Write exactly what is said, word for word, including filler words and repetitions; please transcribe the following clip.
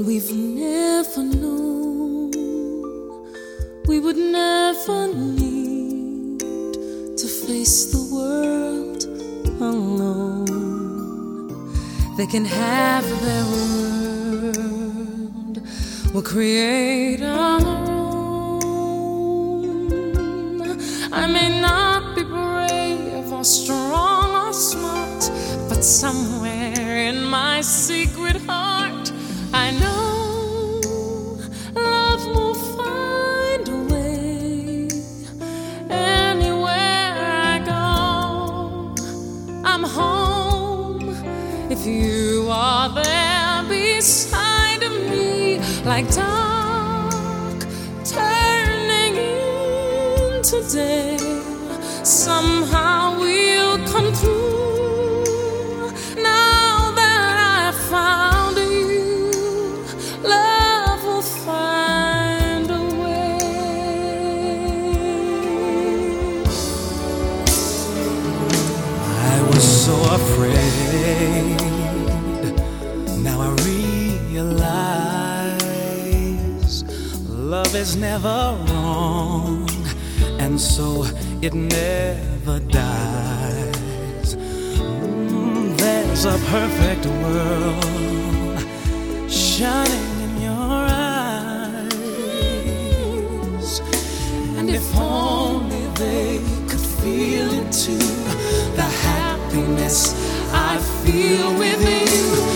we've never known we would never need to face the world alone. They can have their world, we'll create our own. I may not be brave or strong or smart, but somewhere in my secret heart I know love will find a way. Anywhere I go, I'm home if you are there beside me, like dark turning into day. Somehow we'll come through. Now that I found you, love will find a way. I was so afraid. Now I realize love is never wrong, and so it never dies. Mm, there's a perfect world shining in your eyes, and if only they could feel it too, the happiness I feel with you.